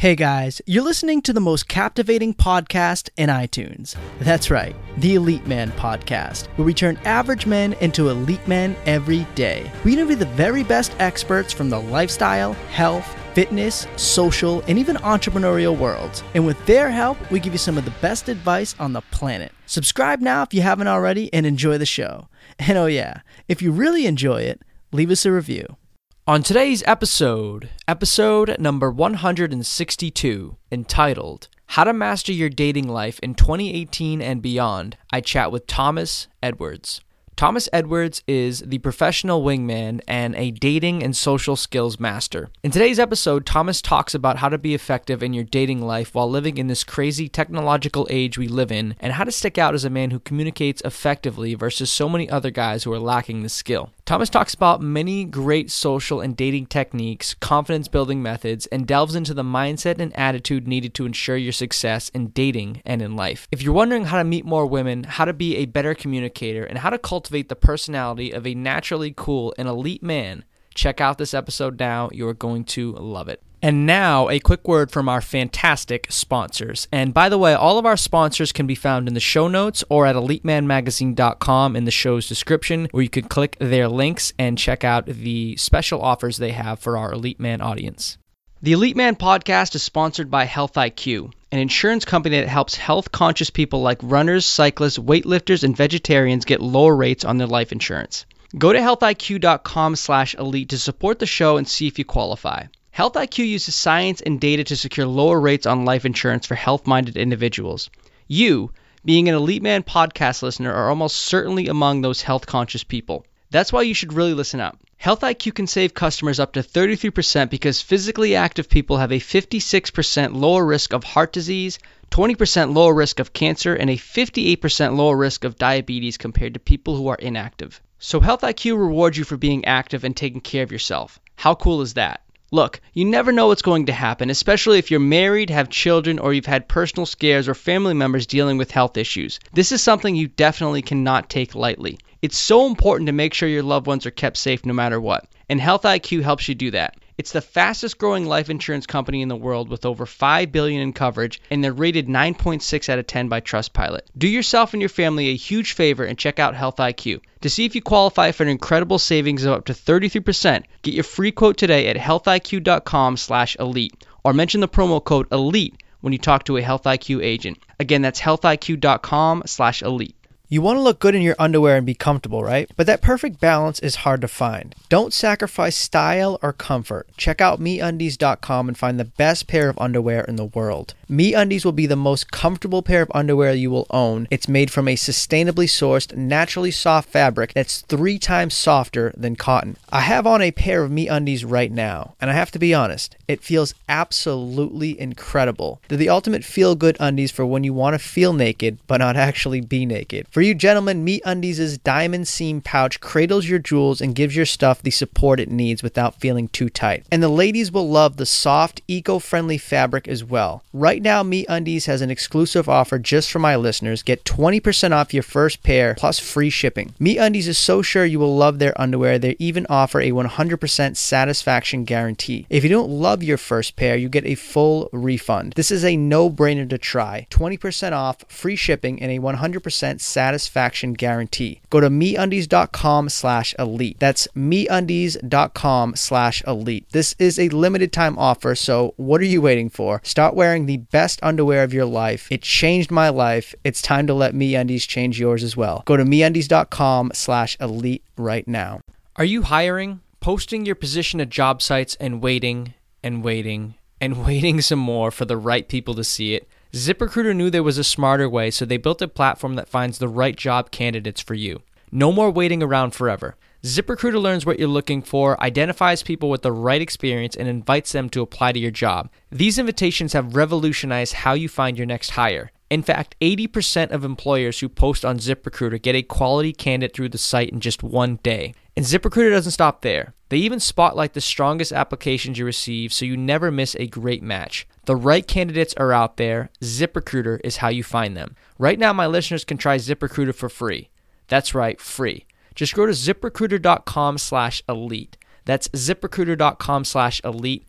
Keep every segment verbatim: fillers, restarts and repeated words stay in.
Hey guys, you're listening to the most captivating podcast in iTunes. That's right, the Elite Man Podcast, where we turn average men into elite men every day. We interview the very best experts from the lifestyle, health, fitness, social, and even entrepreneurial worlds. And with their help, we give you some of the best advice on the planet. Subscribe now if you haven't already and enjoy the show. And oh yeah, if you really enjoy it, leave us a review. On today's episode, episode number one hundred sixty-two, entitled, How to Master Your Dating Life in twenty eighteen and Beyond, I chat with Thomas Edwards. Thomas Edwards is the professional wingman and a dating and social skills master. In today's episode, Thomas talks about how to be effective in your dating life while living in this crazy technological age we live in, and how to stick out as a man who communicates effectively versus so many other guys who are lacking this skill. Thomas talks about many great social and dating techniques, confidence-building methods, and delves into the mindset and attitude needed to ensure your success in dating and in life. If you're wondering how to meet more women, how to be a better communicator, and how to cultivate the personality of a naturally cool and elite man, check out this episode now. You're going to love it. And now, a quick word from our fantastic sponsors. And by the way, all of our sponsors can be found in the show notes or at elite man magazine dot com in the show's description, where you can click their links and check out the special offers they have for our Elite Man audience. The Elite Man Podcast is sponsored by Health I Q, an insurance company that helps health-conscious people like runners, cyclists, weightlifters, and vegetarians get lower rates on their life insurance. Go to health I Q dot com slash elite to support the show and see if you qualify. Health I Q uses science and data to secure lower rates on life insurance for health-minded individuals. You, being an Elite Man Podcast listener, are almost certainly among those health-conscious people. That's why you should really listen up. Health I Q can save customers up to thirty-three percent because physically active people have a fifty-six percent lower risk of heart disease, twenty percent lower risk of cancer, and a fifty-eight percent lower risk of diabetes compared to people who are inactive. So Health I Q rewards you for being active and taking care of yourself. How cool is that? Look, you never know what's going to happen, especially if you're married, have children, or you've had personal scares or family members dealing with health issues. This is something you definitely cannot take lightly. It's so important to make sure your loved ones are kept safe no matter what, and Health I Q helps you do that. It's the fastest growing life insurance company in the world with over five billion dollars in coverage, and they're rated nine point six out of ten by Trustpilot. Do yourself and your family a huge favor and check out Health I Q. To see if you qualify for an incredible savings of up to thirty-three percent, get your free quote today at health I Q dot com slash elite, or mention the promo code ELITE when you talk to a Health I Q agent. Again, that's health I Q dot com slash elite. You want to look good in your underwear and be comfortable, right? But that perfect balance is hard to find. Don't sacrifice style or comfort. Check out me undies dot com and find the best pair of underwear in the world. MeUndies will be the most comfortable pair of underwear you will own. It's made from a sustainably sourced, naturally soft fabric that's three times softer than cotton. I have on a pair of MeUndies right now, and I have to be honest, it feels absolutely incredible. They're the ultimate feel-good undies for when you want to feel naked, but not actually be naked. For you gentlemen, MeUndies' diamond seam pouch cradles your jewels and gives your stuff the support it needs without feeling too tight. And the ladies will love the soft, eco-friendly fabric as well. Right now, MeUndies has an exclusive offer just for my listeners. Get twenty percent off your first pair plus free shipping. MeUndies is so sure you will love their underwear, they even offer a one hundred percent satisfaction guarantee. If you don't love your first pair, you get a full refund. This is a no-brainer to try. twenty percent off, free shipping, and a one hundred percent satisfaction guarantee. Go to me undies dot com slash elite. That's me undies dot com slash elite. This is a limited time offer, so what are you waiting for? Start wearing the best underwear of your life. It changed my life. It's time to let MeUndies change yours as well. Go to me undies dot com slash elite right now. Are you hiring? Posting your position at job sites and waiting and waiting and waiting some more for the right people to see it? ZipRecruiter knew there was a smarter way, so they built a platform that finds the right job candidates for you. No more waiting around forever. ZipRecruiter learns what you're looking for, identifies people with the right experience, and invites them to apply to your job. These invitations have revolutionized how you find your next hire. In fact, eighty percent of employers who post on ZipRecruiter get a quality candidate through the site in just one day. And ZipRecruiter doesn't stop there. They even spotlight the strongest applications you receive so you never miss a great match. The right candidates are out there. ZipRecruiter is how you find them. Right now, my listeners can try ZipRecruiter for free. That's right, free. Just go to zip recruiter dot com slash elite. That's zip recruiter dot com slash elite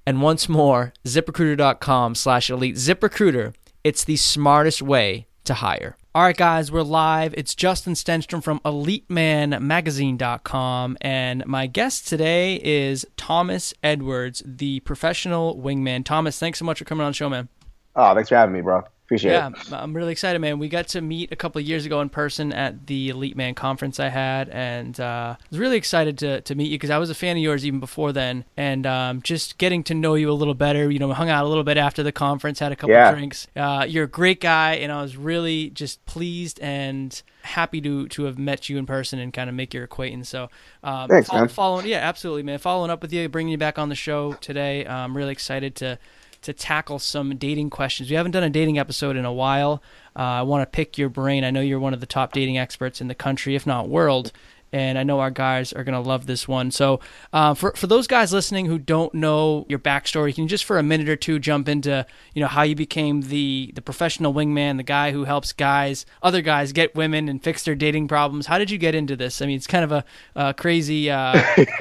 And once more, ZipRecruiter.com slash elite. ZipRecruiter, it's the smartest way to hire. All right, guys, we're live. It's Justin Stenstrom from elite man magazine dot com, and my guest today is Thomas Edwards, the professional wingman. Thomas, thanks so much for coming on the show, man. Oh, thanks for having me, bro. Appreciate yeah, it. Yeah, I'm really excited, man. We got to meet a couple of years ago in person at the Elite Man conference I had, and uh, I was really excited to to meet you because I was a fan of yours even before then, and um, just getting to know you a little better. You know, we hung out a little bit after the conference, had a couple yeah. of drinks. Uh, you're a great guy, and I was really just pleased and happy to to have met you in person and kind of make your acquaintance. So, um, thanks, follow, man. Following, yeah, absolutely, man. Following up with you, bringing you back on the show today. I'm really excited to. to tackle some dating questions. We haven't done a dating episode in a while. Uh, I want to pick your brain. I know you're one of the top dating experts in the country, if not world, and I know our guys are going to love this one. So uh, for for those guys listening who don't know your backstory, can you just for a minute or two jump into you know how you became the the professional wingman, the guy who helps guys, other guys get women and fix their dating problems? How did you get into this? I mean, it's kind of a, a crazy uh,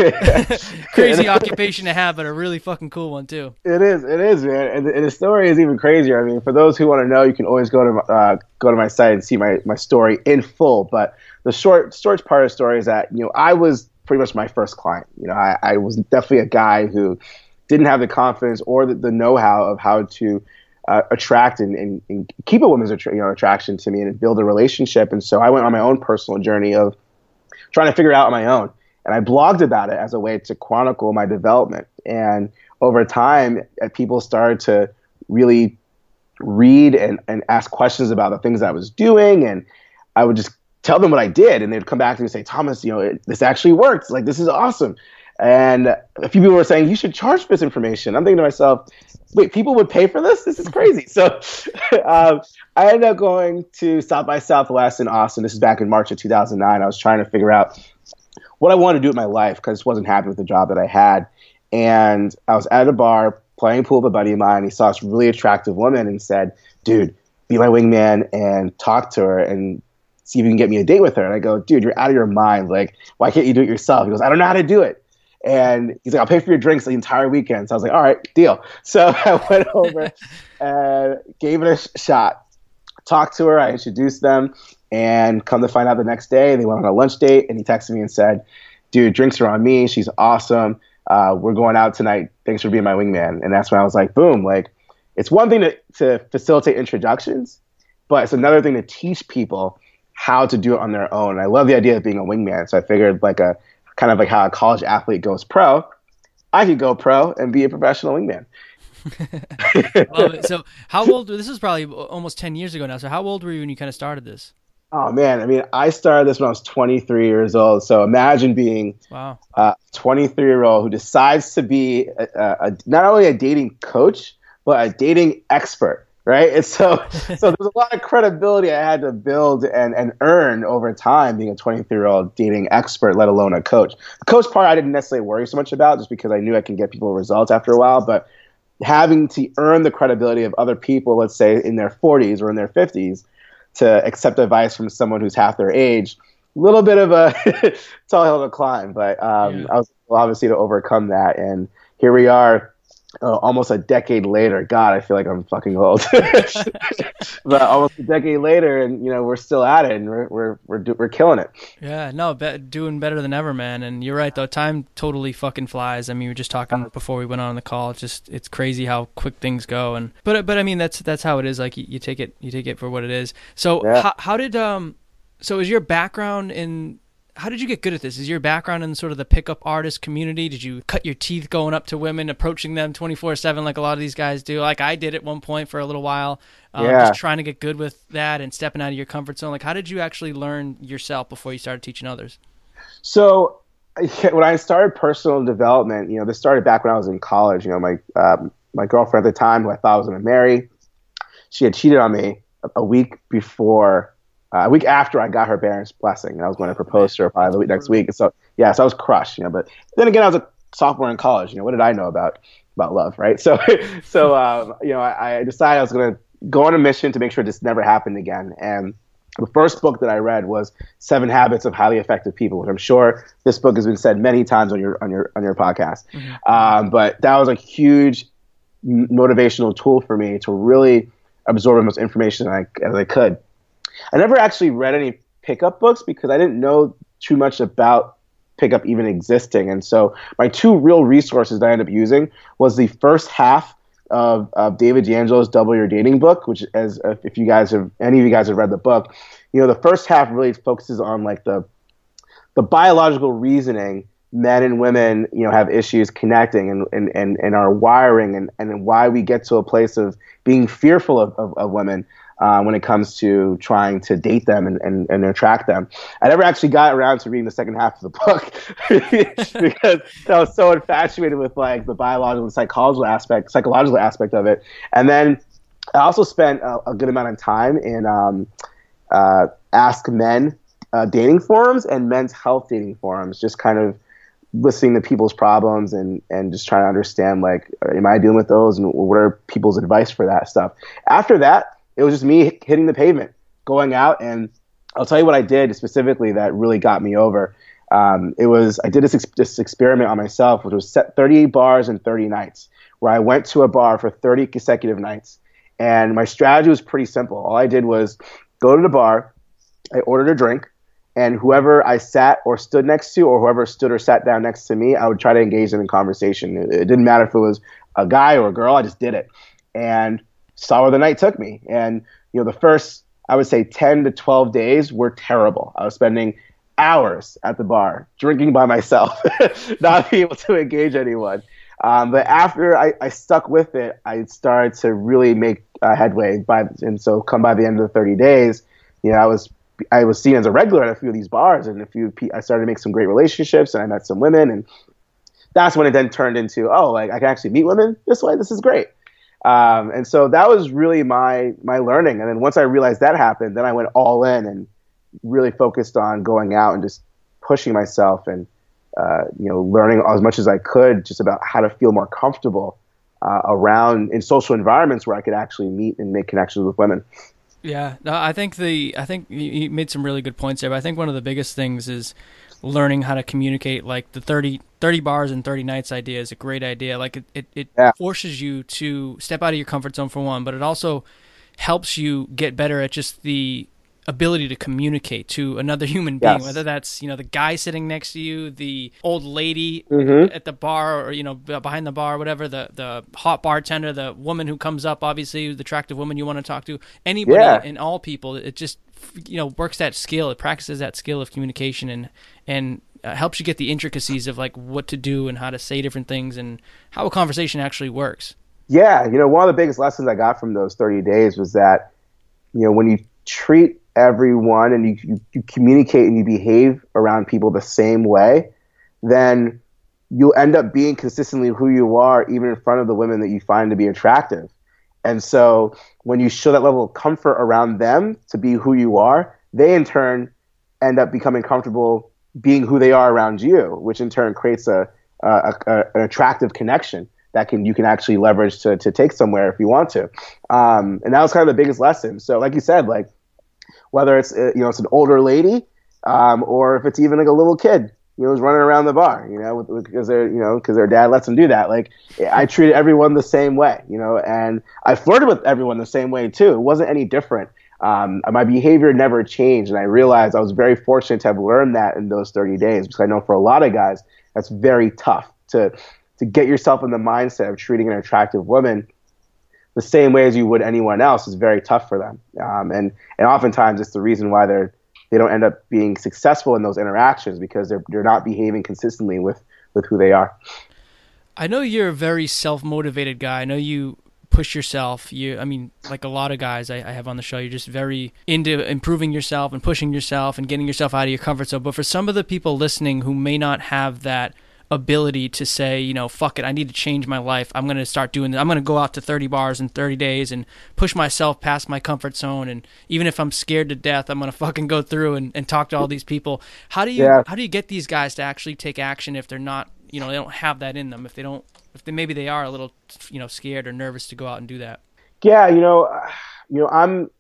crazy occupation to have, but a really fucking cool one too. It is, it is, man. And the, and the story is even crazier. I mean, for those who want to know, you can always go to uh, go to my site and see my, my story in full. But the short, short part of the story is that, you know, I was pretty much my first client. You know, I, I was definitely a guy who didn't have the confidence or the, the know-how of how to uh, attract and, and, and keep a woman's you know, attraction to me and build a relationship. And so I went on my own personal journey of trying to figure it out on my own. And I blogged about it as a way to chronicle my development. And over time, people started to really read and, and ask questions about the things I was doing. And I would just tell them what I did, and they'd come back to me and say, Thomas, you know, it, this actually works. Like, this is awesome. And a few people were saying, you should charge for this information. I'm thinking to myself, wait, people would pay for this? This is crazy. So um, I ended up going to South by Southwest in Austin. This is back in March of two thousand nine. I was trying to figure out what I wanted to do with my life because I just wasn't happy with the job that I had. And I was at a bar playing pool with a buddy of mine. He saw this really attractive woman and said, dude, be my wingman and talk to her and see if you can get me a date with her. And I go, dude, you're out of your mind. Like, why can't you do it yourself? He goes, I don't know how to do it. And he's like, I'll pay for your drinks the entire weekend. So I was like, all right, deal. So I went over and gave it a sh- shot, talked to her. I introduced them, and come to find out the next day, they went on a lunch date, and he texted me and said, dude, drinks are on me. She's awesome. Uh, we're going out tonight. Thanks for being my wingman. And that's when I was like, boom, like, it's one thing to, to facilitate introductions, but it's another thing to teach people how to do it on their own. I love the idea of being a wingman. So I figured like a kind of like how a college athlete goes pro, I could go pro and be a professional wingman. Love it. So how old, this is probably almost ten years ago now. So how old were you when you kind of started this? Oh man. I mean, I started this when I was twenty-three years old. So imagine being wow. a twenty-three year old who decides to be a, a, a, not only a dating coach, but a dating expert. Right. And so so there's a lot of credibility I had to build and, and earn over time being a twenty-three year old dating expert, let alone a coach. The coach part I didn't necessarily worry so much about just because I knew I can get people results after a while. But having to earn the credibility of other people, let's say in their forties or in their fifties, to accept advice from someone who's half their age, a little bit of a tall hill to climb. But um, yeah. I was able, obviously to overcome that. And here we are. Uh, almost a decade later. God, I feel like I'm fucking old. But almost a decade later, and you know we're still at it, and we're we're we're, do- we're killing it. Yeah, no, be- doing better than ever, man. And you're right, though. Time totally fucking flies. I mean, we were just talking before we went on the call. It's just it's crazy how quick things go. And but but I mean that's that's how it is. Like you, you take it you take it for what it is. So yeah. how how did um so is your background in how did you get good at this? Is your background in sort of the pickup artist community? Did you cut your teeth going up to women, approaching them twenty-four seven like a lot of these guys do? Like I did at one point for a little while, um, yeah. just trying to get good with that and stepping out of your comfort zone. Like how did you actually learn yourself before you started teaching others? So when I started personal development, you know, this started back when I was in college. You know, my um, my girlfriend at the time, who I thought I was going to marry, she had cheated on me a week before Uh, a week after I got her parents' blessing, and I was going to propose to her probably the week, next week. So yeah, so I was crushed, you know. But then again, I was a sophomore in college. You know, what did I know about about love, right? So so um, you know, I, I decided I was going to go on a mission to make sure this never happened again. And The first book that I read was Seven Habits of Highly Effective People, which I'm sure this book has been said many times on your on your on your podcast. Mm-hmm. Um, but that was a huge motivational tool for me to really absorb as much information as I, as I could. I never actually read any pickup books because I didn't know too much about pickup even existing. And so my two real resources that I ended up using was the first half of, of David D'Angelo's Double Your Dating book, which, as if you guys have, any of you guys have read the book, you know, the first half really focuses on like the the biological reasoning men and women, you know, have issues connecting and and, and, and our wiring and, and why we get to a place of being fearful of, of, of women uh, when it comes to trying to date them and, and, and attract them. I never actually got around to reading the second half of the book because I was so infatuated with like the biological and psychological aspect, psychological aspect of it. And then I also spent a, a good amount of time in um, uh, Ask Men uh, dating forums and men's health dating forums, just kind of listening to people's problems and, and just trying to understand, like, am I dealing with those and what are people's advice for that stuff? After that, it was just me hitting the pavement, going out, and I'll tell you what I did specifically that really got me over. Um, it was, I did this, ex- this experiment on myself, which was set thirty bars and thirty nights, where I went to a bar for thirty consecutive nights. And my strategy was pretty simple. All I did was go to the bar, I ordered a drink, and whoever I sat or stood next to, or whoever stood or sat down next to me, I would try to engage them in conversation. It, it didn't matter if it was a guy or a girl, I just did it. And saw where the night took me. And, you know, the first, I would say ten to twelve days were terrible. I was spending hours at the bar, drinking by myself, not being able to engage anyone. Um, but after I, I stuck with it, I started to really make uh, headway. By, and so come by the end of the thirty days, you know, I was I was seen as a regular at a few of these bars, and a few I started to make some great relationships, and I met some women, and that's when it then turned into, oh, like I can actually meet women this way. This is great. Um, and so that was really my my learning. And then once I realized that happened, then I went all in and really focused on going out and just pushing myself and uh, you know, learning as much as I could just about how to feel more comfortable uh, around in social environments where I could actually meet and make connections with women. Yeah, no, I think the I think you made some really good points there. But I think one of the biggest things is learning how to communicate. Like the thirty, thirty bars and thirty nights idea is a great idea. Like it, it, it yeah. forces you to step out of your comfort zone for one, but it also helps you get better at just the ability to communicate to another human being, yes. whether that's, you know, the guy sitting next to you, the old lady mm-hmm. at the bar, or, you know, behind the bar, whatever, the, the hot bartender, the woman who comes up, obviously the attractive woman you want to talk to, anybody yeah. and all people. It just, you know, works that skill. It practices that skill of communication and, and uh, helps you get the intricacies of like what to do and how to say different things and how a conversation actually works. Yeah. You know, one of the biggest lessons I got from those thirty days was that, you know, when you treat everyone and you, you, you communicate and you behave around people the same way, then you'll end up being consistently who you are, even in front of the women that you find to be attractive. And so when you show that level of comfort around them to be who you are, they in turn end up becoming comfortable being who they are around you, which in turn creates a, a, a an attractive connection that can you can actually leverage to to take somewhere if you want to. Um, and that was kind of the biggest lesson. So like you said, like whether it's uh, you know it's an older lady um, or if it's even like a little kid, you know, who's running around the bar, you know, because they're you know because their dad lets them do that. Like I treated everyone the same way, you know, and I flirted with everyone the same way too. It wasn't any different. Um, my behavior never changed, and I realized I was very fortunate to have learned that in those thirty days, because I know for a lot of guys that's very tough to to get yourself in the mindset of treating an attractive woman the same way as you would anyone else is very tough for them. Um, and, and oftentimes it's the reason why they're, they don't end up being successful in those interactions, because they're, they're not behaving consistently with, with who they are. I know you're a very self-motivated guy. I know you push yourself. You, I mean, like a lot of guys I, I have on the show, you're just very into improving yourself and pushing yourself and getting yourself out of your comfort zone. But for some of the people listening who may not have that ability to say, you know, fuck it, I need to change my life. I'm going to start doing this. I'm going to go out to thirty bars in thirty days and push myself past my comfort zone. And even if I'm scared to death, I'm going to fucking go through and, and talk to all these people. How do you, yeah. how do you get these guys to actually take action if they're not, you know, they don't have that in them, if they don't, if they, maybe they are a little, you know, scared or nervous to go out and do that? Yeah. You know, uh, you know, I'm,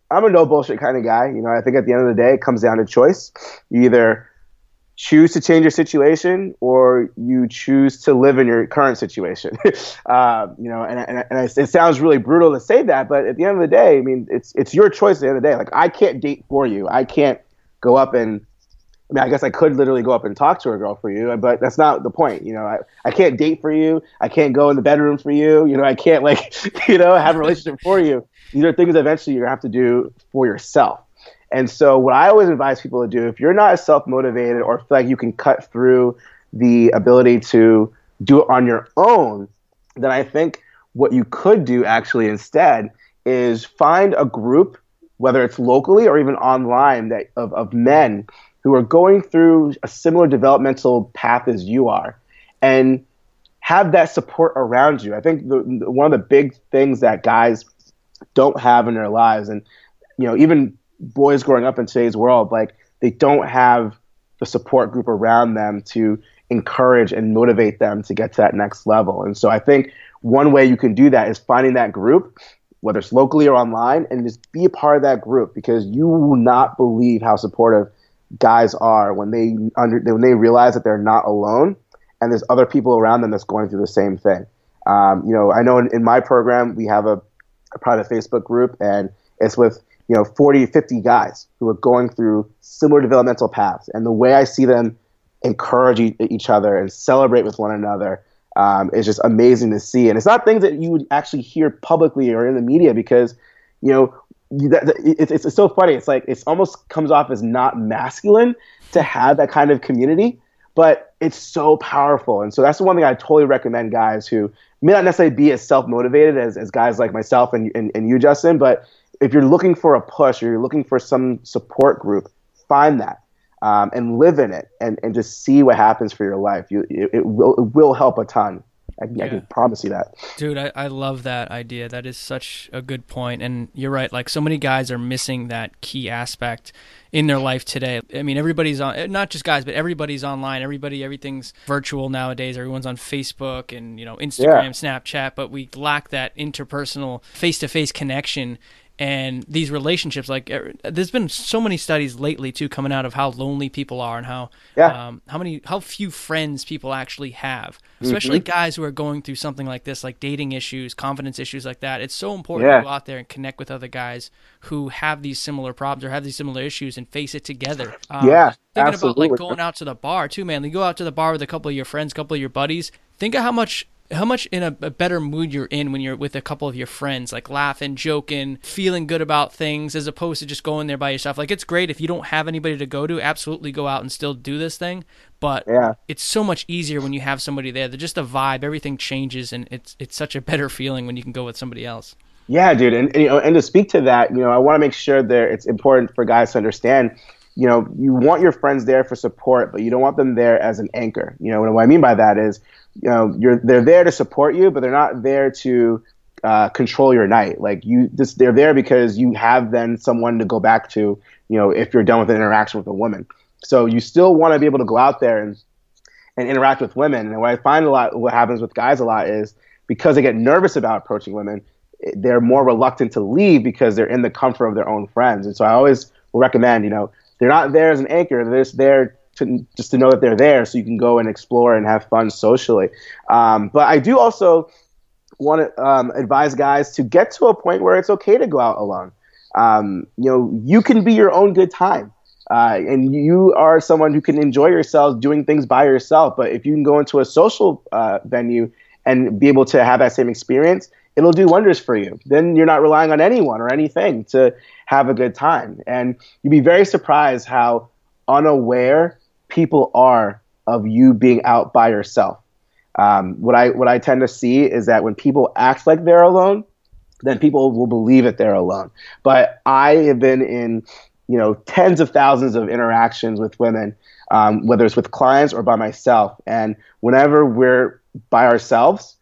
I'm a no bullshit kind of guy. You know, I think at the end of the day, it comes down to choice. You either choose to change your situation or you choose to live in your current situation. uh, you know, and, and, and it sounds really brutal to say that, but at the end of the day, I mean, it's it's your choice at the end of the day. Like, I can't date for you. I can't go up and, I mean, I guess I could literally go up and talk to a girl for you, but that's not the point. You know, I, I can't date for you. I can't go in the bedroom for you. You know, I can't, like, you know, have a relationship for you. These are things eventually you're going to have to do for yourself. And so what I always advise people to do, if you're not as self-motivated or feel like you can cut through the ability to do it on your own, then I think what you could do actually instead is find a group, whether it's locally or even online, that of, of men who are going through a similar developmental path as you are, and have that support around you. I think the, one of the big things that guys don't have in their lives, and you know, even boys growing up in today's world, like, they don't have the support group around them to encourage and motivate them to get to that next level. And so I think one way you can do that is finding that group, whether it's locally or online, and just be a part of that group, because you will not believe how supportive guys are when they under when they realize that they're not alone and there's other people around them that's going through the same thing. Um, you know, I know in, in my program we have a, a private Facebook group, and it's with, you know, forty, fifty guys who are going through similar developmental paths. And the way I see them encourage e- each other and celebrate with one another um, is just amazing to see. And it's not things that you would actually hear publicly or in the media, because, you know, that, that, it, it's, it's so funny. It's like, it almost comes off as not masculine to have that kind of community, but it's so powerful. And so that's the one thing I totally recommend guys who may not necessarily be as self-motivated as, as guys like myself and, and, and you, Justin, but if you're looking for a push or you're looking for some support group, find that um, and live in it, and, and just see what happens for your life. You, it, it will it will help a ton. I, yeah. I can promise you that. Dude, I, I love that idea. That is such a good point. And you're right. Like, so many guys are missing that key aspect in their life today. I mean, everybody's on, not just guys, but everybody's online. Everybody, everything's virtual nowadays. Everyone's on Facebook and, you know, Instagram, yeah. Snapchat, but we lack that interpersonal face-to-face connection. And these relationships, like, there's been so many studies lately too coming out of how lonely people are and how yeah. um, how many how few friends people actually have, especially mm-hmm. guys who are going through something like this, like dating issues, confidence issues like that. It's so important yeah. to go out there and connect with other guys who have these similar problems or have these similar issues and face it together. Um, yeah, thinking absolutely. about like going out to the bar too, man. You go out to the bar with a couple of your friends, a couple of your buddies. Think of how much. How much in a, a better mood you're in when you're with a couple of your friends, like laughing, joking, feeling good about things, as opposed to just going there by yourself. Like, it's great if you don't have anybody to go to, absolutely go out and still do this thing. But yeah. it's so much easier when you have somebody there. They're just a vibe, everything changes, and it's it's such a better feeling when you can go with somebody else. Yeah, dude, and, and you know, and to speak to that, you know, I want to make sure that it's important for guys to understand. You know, you want your friends there for support, but you don't want them there as an anchor. You know, what I mean by that is, you know, you're they're there to support you, but they're not there to uh, control your night. Like, you, just they're there because you have then someone to go back to. You know, if you're done with an interaction with a woman, so you still want to be able to go out there and and interact with women. And what I find a lot, what happens with guys a lot is, because they get nervous about approaching women, they're more reluctant to leave because they're in the comfort of their own friends. And so I always will recommend, you know, they're not there as an anchor. They're just there to just to know that they're there, so you can go and explore and have fun socially. Um, but I do also want to um, advise guys to get to a point where it's okay to go out alone. Um, you know, you can be your own good time. Uh, and you are someone who can enjoy yourself doing things by yourself. But if you can go into a social uh, venue and be able to have that same experience, it'll do wonders for you. Then you're not relying on anyone or anything to have a good time. And you'd be very surprised how unaware people are of you being out by yourself. Um, what I what I tend to see is that when people act like they're alone, then people will believe that they're alone. But I have been in, you know, tens of thousands of interactions with women, um, whether it's with clients or by myself. And whenever we're by ourselves,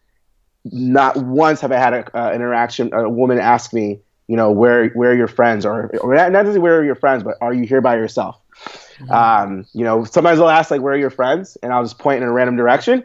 not once have I had an uh, interaction, a woman ask me, you know, where where are your friends, or, or not necessarily where are your friends, but are you here by yourself? Mm-hmm. Um, you know, sometimes they'll ask like, "Where are your friends?" and I'll just point in a random direction.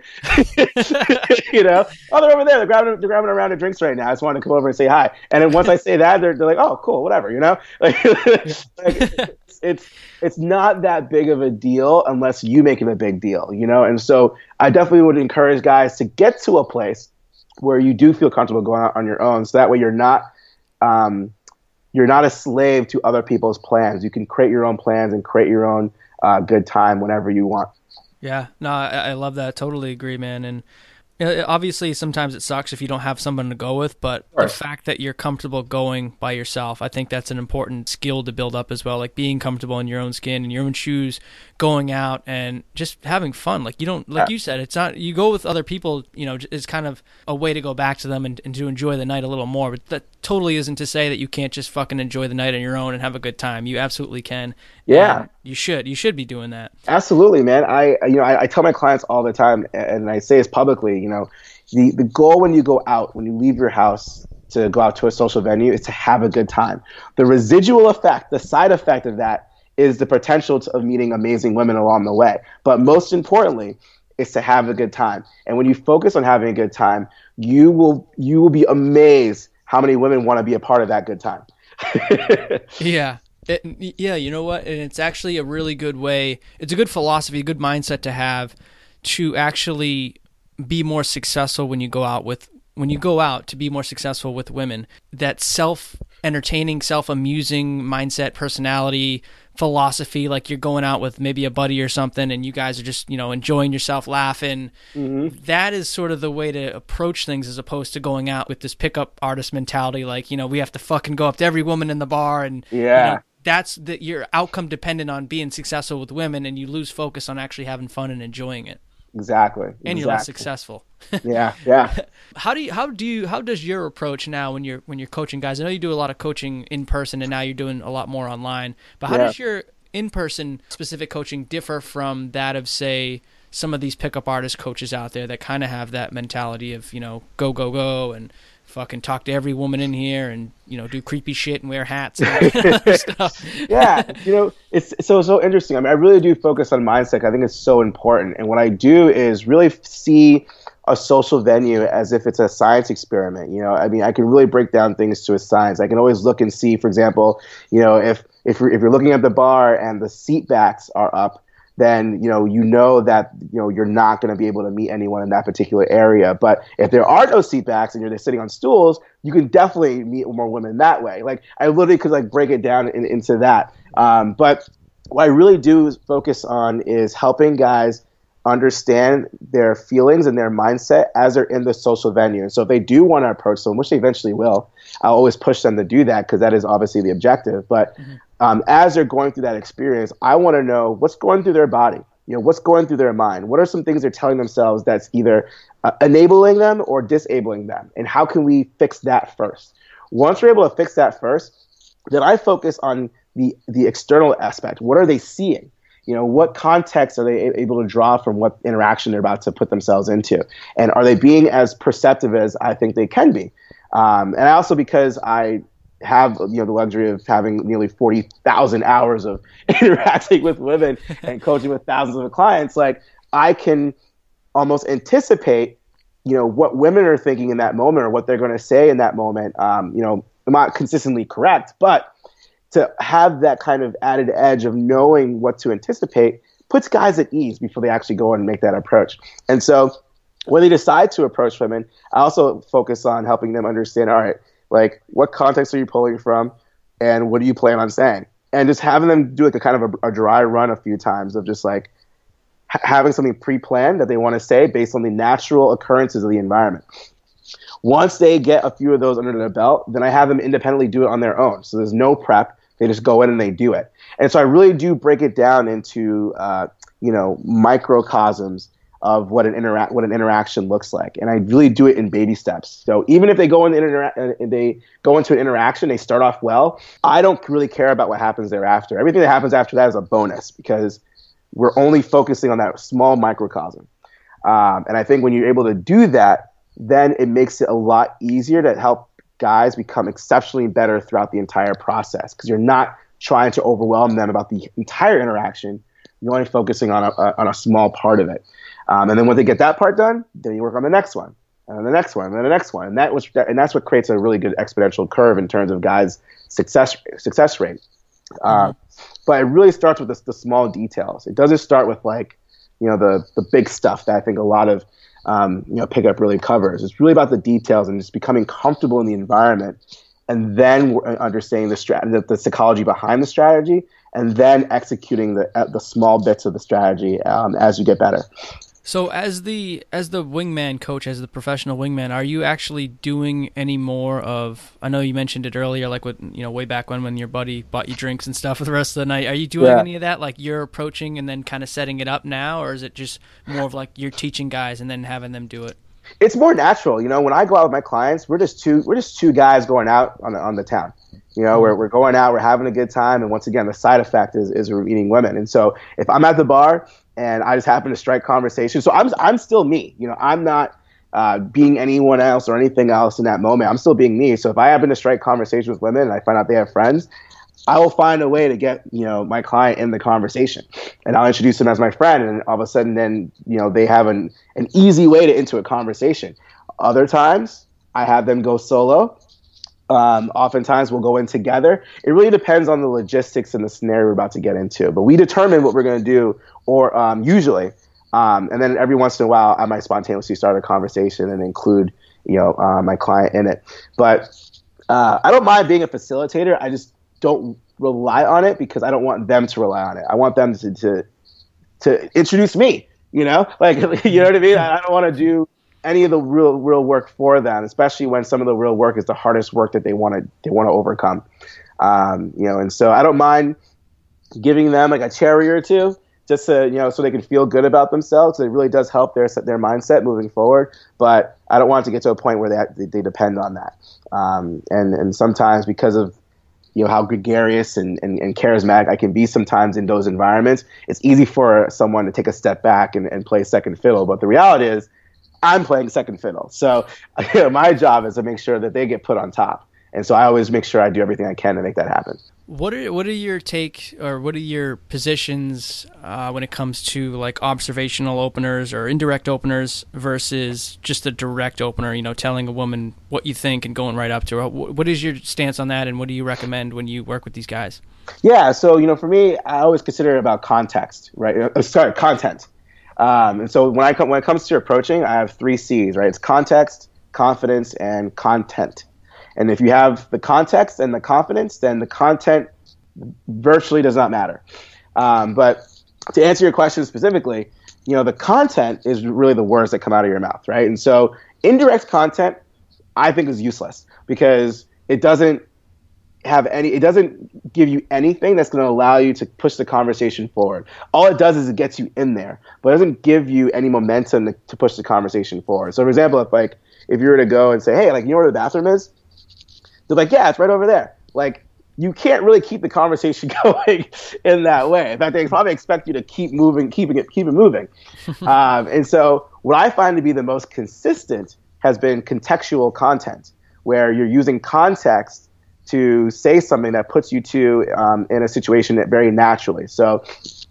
You know, oh, they're over there. They're grabbing, they're grabbing a round of drinks right now. I just wanted to come over and say hi. And then once I say that, they're they're like, "Oh, cool, whatever." You know, like, like it's it's not that big of a deal unless you make it a big deal. You know, and so I definitely would encourage guys to get to a place where you do feel comfortable going out on your own, so that way you're not. Um, You're not a slave to other people's plans. You can create your own plans and create your own uh, good time whenever you want. Yeah, no, I, I love that. Totally agree, man. And uh, obviously, sometimes it sucks if you don't have someone to go with, but the fact that you're comfortable going by yourself, I think that's an important skill to build up as well. Like being comfortable in your own skin, in your own shoes, going out and just having fun. Like you don't, like you said, it's not, you go with other people, you know, it's kind of a way to go back to them and, and to enjoy the night a little more. But that totally isn't to say that you can't just fucking enjoy the night on your own and have a good time. You absolutely can. Yeah. And you should. You should be doing that. Absolutely, man. I, you know, I, I tell my clients all the time, and I say this publicly, you know, the, the goal when you go out, when you leave your house to go out to a social venue, is to have a good time. The residual effect, the side effect of that is the potential to, of meeting amazing women along the way. But most importantly, is to have a good time. And when you focus on having a good time, you will you will be amazed how many women want to be a part of that good time. Yeah. It, yeah, you know what? And it's actually a really good way. It's a good philosophy, a good mindset to have to actually be more successful when you go out with when you go out to be more successful with women. That self-entertaining, self-amusing mindset, personality, philosophy, like you're going out with maybe a buddy or something and you guys are just, you know, enjoying yourself, laughing. Mm-hmm. That is sort of the way to approach things as opposed to going out with this pickup artist mentality. Like, you know, we have to fucking go up to every woman in the bar and, yeah. you know, that's the, your outcome dependent on being successful with women, and you lose focus on actually having fun and enjoying it. Exactly. And exactly. you're less successful. Yeah. Yeah. How do you, how do you, how does your approach now when you're, when you're coaching guys? I know you do a lot of coaching in person and now you're doing a lot more online, but how yeah. does your in-person specific coaching differ from that of, say, some of these pickup artist coaches out there that kind of have that mentality of, you know, go, go, go and fucking talk to every woman in here and, you know, do creepy shit and wear hats and other stuff. Yeah. You know, it's so, so interesting. I mean, I really do focus on mindset. I think it's so important. And what I do is really see a social venue as if it's a science experiment. You know, I mean, I can really break down things to a science. I can always look and see, for example, you know, if, if you're, if you're looking at the bar and the seat backs are up, then, you know, you know that, you know, you're not going to be able to meet anyone in that particular area. But if there are no seat backs and you're sitting on stools, you can definitely meet more women that way. Like, I literally could like break it down in, into that. Um, but what I really do focus on is helping guys understand their feelings and their mindset as they're in the social venue. And so if they do want to approach someone, which they eventually will, I'll always push them to do that because that is obviously the objective. But mm-hmm. um, as they're going through that experience, I want to know what's going through their body. You know, what's going through their mind? What are some things they're telling themselves that's either uh, enabling them or disabling them? And how can we fix that first? Once we're able to fix that first, then I focus on the the external aspect. What are they seeing? You know, what context are they able to draw from what interaction they're about to put themselves into? And are they being as perceptive as I think they can be? Um, and I also, because I have, you know, the luxury of having nearly forty thousand hours of interacting with women and coaching with thousands of clients, like I can almost anticipate, you know, what women are thinking in that moment or what they're going to say in that moment. Um, you know, I'm not consistently correct, but to have that kind of added edge of knowing what to anticipate puts guys at ease before they actually go and make that approach. And so when they decide to approach women, I also focus on helping them understand, all right, like what context are you pulling from and what do you plan on saying? And just having them do like a kind of a, a dry run a few times of just like ha- having something pre-planned that they want to say based on the natural occurrences of the environment. Once they get a few of those under their belt, then I have them independently do it on their own. So there's no prep. They just go in and they do it. And so I really do break it down into, uh, you know, microcosms of what an interact what an interaction looks like, and I really do it in baby steps. So even if they go in intera- and they go into an interaction, they start off well. I don't really care about what happens thereafter. Everything that happens after that is a bonus because we're only focusing on that small microcosm. Um, and I think when you're able to do that, then it makes it a lot easier to help guys become exceptionally better throughout the entire process because you're not trying to overwhelm them about the entire interaction. You're only focusing on a, a on a small part of it. Um, and then when they get that part done, then you work on the next one, and then the next one, and then the next one, and that was and that's what creates a really good exponential curve in terms of guys' success success rate. Uh, but it really starts with the, the small details. It doesn't start with like, you know, the the big stuff that I think a lot of um, you know pickup really covers. It's really about the details and just becoming comfortable in the environment, and then understanding the strat the, the psychology behind the strategy, and then executing the the small bits of the strategy um, as you get better. So as the as the wingman coach, as the professional wingman, are you actually doing any more of, I know you mentioned it earlier, like with, you know, way back when, when your buddy bought you drinks and stuff for the rest of the night. Are you doing yeah. any of that? Like you're approaching and then kind of setting it up now, or is it just more of like you're teaching guys and then having them do it? It's more natural. You know, when I go out with my clients, we're just two we're just two guys going out on the, on the town. You know, we're we're going out, we're having a good time, and once again, the side effect is is we're meeting women. And so if I'm at the bar and I just happen to strike conversation, so I'm I'm still me. You know, I'm not uh, being anyone else or anything else in that moment. I'm still being me. So if I happen to strike conversation with women and I find out they have friends, I will find a way to get, you know, my client in the conversation, and I'll introduce them as my friend, and all of a sudden, then, you know, they have an an easy way to into a conversation. Other times, I have them go solo. Um, oftentimes we'll go in together. It really depends on the logistics and the scenario we're about to get into. But we determine what we're going to do, or um, usually, um, and then every once in a while, I might spontaneously start a conversation and include, you know, uh, my client in it. But uh, I don't mind being a facilitator. I just don't rely on it because I don't want them to rely on it. I want them to to, to introduce me. You know, like you know what I mean. I, I don't want to do any of the real real work for them, especially when some of the real work is the hardest work that they want to they want to overcome. Um, you know, and so I don't mind giving them like a cherry or two, just to, you know, so they can feel good about themselves. It really does help their their mindset moving forward. But I don't want it to get to a point where they they depend on that. Um, and and sometimes because of, you know, how gregarious and, and, and charismatic I can be sometimes in those environments, it's easy for someone to take a step back and, and play second fiddle. But the reality is, I'm playing second fiddle. So you know, my job is to make sure that they get put on top. And so I always make sure I do everything I can to make that happen. What are what are your take or what are your positions uh, when it comes to like observational openers or indirect openers versus just a direct opener, you know, telling a woman what you think and going right up to her? What is your stance on that, and what do you recommend when you work with these guys? Yeah, so, you know, for me, I always consider it about context, right? Uh, sorry, content. Um, and so when I come when it comes to approaching, I have three C's, right? It's context, confidence, and content. And if you have the context and the confidence, then the content virtually does not matter. Um, but to answer your question specifically, you know, the content is really the words that come out of your mouth, right? And so indirect content, I think, is useless because it doesn't have any, it doesn't give you anything that's going to allow you to push the conversation forward. All it does is it gets you in there, but it doesn't give you any momentum to, to push the conversation forward. So for example, if like, if you were to go and say, hey, like, you know where the bathroom is? They're like, yeah, it's right over there. Like, you can't really keep the conversation going in that way. In fact, they probably expect you to keep moving, keeping it, keep it moving. um, and so what I find to be the most consistent has been contextual content, where you're using context to say something that puts you to um, in a situation that very naturally. So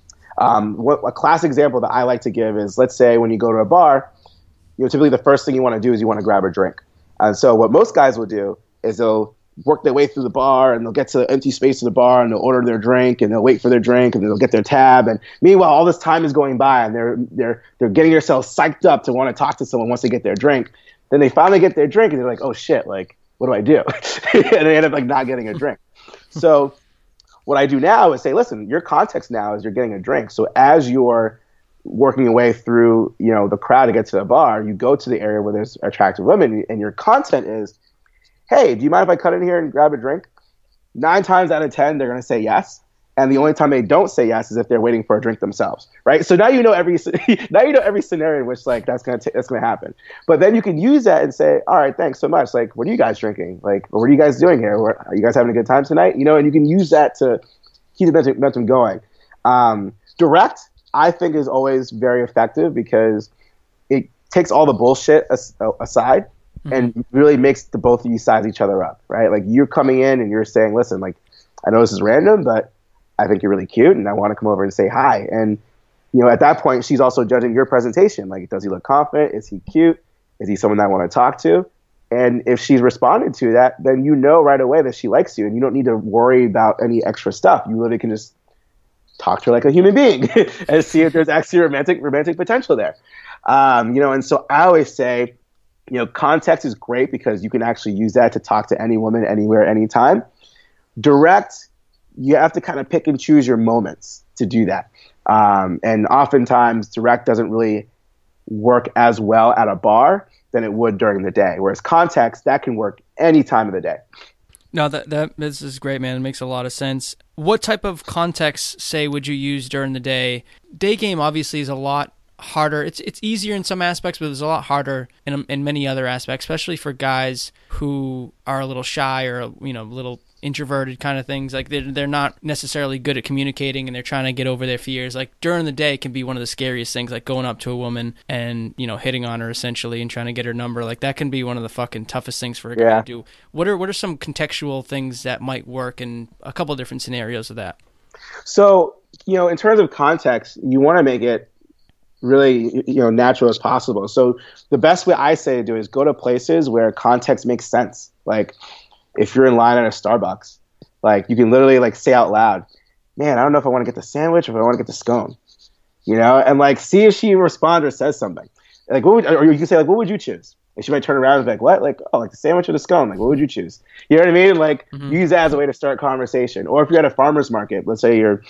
um, what, a classic example that I like to give is, let's say when you go to a bar, you know, typically the first thing you want to do is you want to grab a drink. And so what most guys will do is they'll work their way through the bar and they'll get to the empty space of the bar and they'll order their drink and they'll wait for their drink and they'll get their tab. And meanwhile, all this time is going by and they're they're they're getting themselves psyched up to want to talk to someone once they get their drink. Then they finally get their drink and they're like, oh shit, like, what do I do? And they end up like not getting a drink. So what I do now is say, listen, your context now is you're getting a drink. So as you're working your way through, you know, the crowd to get to the bar, you go to the area where there's attractive women, and your content is, hey, do you mind if I cut in here and grab a drink? Nine times out of ten, they're going to say yes. And the only time they don't say yes is if they're waiting for a drink themselves, right? So now you know every now you know every scenario in which like that's gonna t- that's gonna happen. But then you can use that and say, all right, thanks so much. Like, what are you guys drinking? Like, or what are you guys doing here? Or, are you guys having a good time tonight? You know, and you can use that to keep the momentum, momentum going. Um, direct, I think, is always very effective because it takes all the bullshit as, uh, aside. Mm-hmm. And really makes the both of you size each other up, right? Like, you're coming in and you're saying, listen, like, I know this is random, but I think you're really cute, and I want to come over and say hi. And you know, at that point, she's also judging your presentation. Like, does he look confident? Is he cute? Is he someone that I want to talk to? And if she's responded to that, then you know right away that she likes you, and you don't need to worry about any extra stuff. You literally can just talk to her like a human being and see if there's actually romantic romantic potential there. Um, you know, and so I always say, you know, context is great because you can actually use that to talk to any woman, anywhere, anytime. Direct, you have to kind of pick and choose your moments to do that. Um, and oftentimes, direct doesn't really work as well at a bar than it would during the day. Whereas context, that can work any time of the day. No, that that this is great, man. It makes a lot of sense. What type of context, say, would you use during the day? Day game obviously is a lot harder. It's it's easier in some aspects, but it's a lot harder in in many other aspects, especially for guys who are a little shy or, you know, a little introverted kind of things. Like they're, they're not necessarily good at communicating and they're trying to get over their fears. Like during the day can be one of the scariest things, like going up to a woman and, you know, hitting on her essentially and trying to get her number. Like that can be one of the fucking toughest things for a guy yeah. to do. What are what are some contextual things that might work in a couple of different scenarios of that? So, you know, in terms of context, you want to make it really, you know, natural as possible. So the best way I say to do is go to places where context makes sense. Like if you're in line at a Starbucks, like you can literally like say out loud, man, I don't know if I want to get the sandwich or if I want to get the scone, you know, and like see if she responds or says something. Like, what would, or you can say like, what would you choose? And she might turn around and be like, what? Like, oh, like the sandwich or the scone? Like, what would you choose? You know what I mean? Like, mm-hmm. use that as a way to start conversation. Or if you're at a farmer's market, let's say you're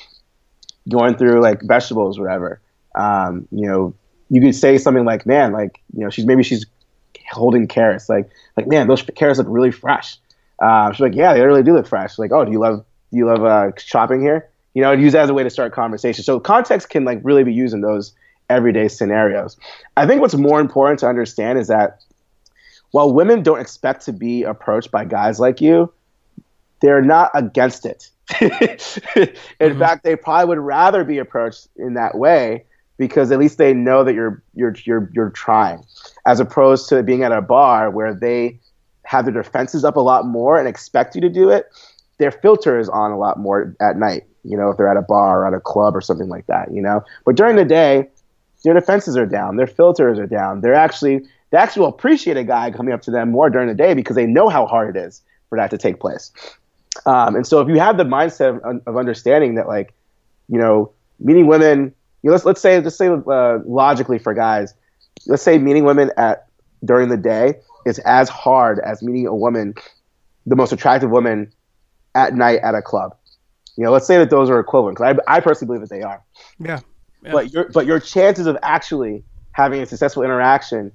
going through like vegetables or whatever, um, you know, you could say something like, man, like, you know, she's maybe she's holding carrots. Like, like man, those carrots look really fresh. Uh, she's like, yeah, they really do look fresh. Like, oh, do you love do you love uh, shopping here? You know, and use that as a way to start conversation. So context can like really be used in those everyday scenarios. I think what's more important to understand is that while women don't expect to be approached by guys like you, they're not against it. in mm-hmm. fact, they probably would rather be approached in that way because at least they know that you're you're you're you're trying, as opposed to being at a bar where they have their defenses up a lot more and expect you to do it. Their filter is on a lot more at night, you know, if they're at a bar or at a club or something like that, you know. But during the day, their defenses are down, their filters are down. They're actually they actually will appreciate a guy coming up to them more during the day because they know how hard it is for that to take place. Um, and so if you have the mindset of, of understanding that, like, you know, meeting women, you know, let's let's say let's say uh, logically for guys, let's say meeting women at during the day is as hard as meeting a woman, the most attractive woman, at night at a club. You know, let's say that those are equivalent, because I, I personally believe that they are. Yeah. yeah. But your but your chances of actually having a successful interaction